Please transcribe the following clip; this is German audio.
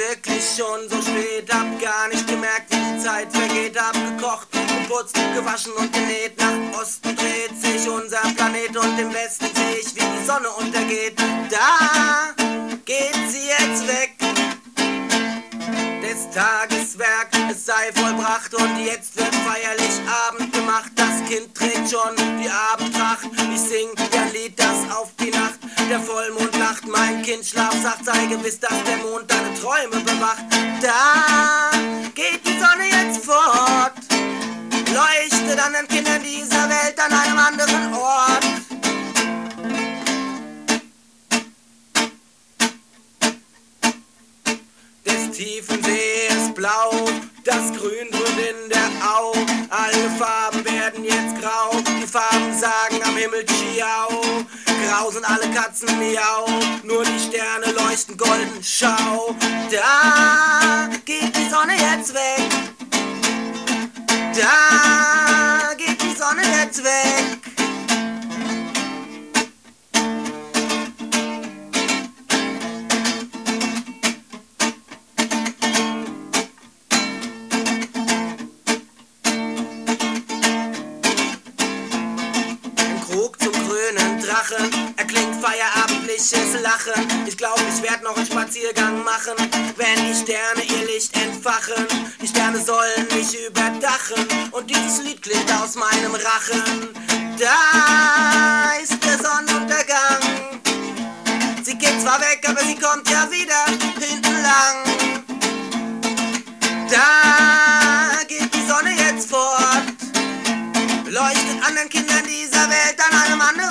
wirklich schon so spät? Hab gar nicht gemerkt, wie die Zeit vergeht. Hab gekocht, geputzt, gewaschen und genäht. Nach Osten dreht sich unser Planet und im Westen seh ich, wie die Sonne untergeht. Da geht sie jetzt weg. Des Tageswerk, es sei vollbracht und jetzt wird feierlich Abend gemacht. Das Kind trägt schon die Abendtracht. Ich sing ja ein Lied, das auf die Nacht der Vollmond lacht. Mein Kind Schlaf sagt, sei gewiss, dass der Mond deine Träume bewacht. Da geht die Sonne jetzt fort, leuchtet an den Kindern dieser Welt an einem anderen Ort. Des tiefen Sees blau, das Grün dröhnt in der Au. Alle Farben werden jetzt grau, die Farben sagen am Himmel Ciao. Grau sind alle Katzen miau, nur die Sterne leuchten golden, schau. Da geht die Sonne jetzt weg, da geht die Sonne jetzt weg. Krug zum grünen Drachen erklingt feierabendliches Lachen. Ich glaub, ich werd noch einen Spaziergang machen, wenn die Sterne ihr Licht entfachen. Die Sterne sollen mich überdachen und dieses Lied klingt aus meinem Rachen. Da ist der Sonnenuntergang. Sie geht zwar weg, aber sie kommt ja wieder hinten lang. Da geht die Sonne jetzt fort, leuchtet an den Kindern dieser Welt an einem anderen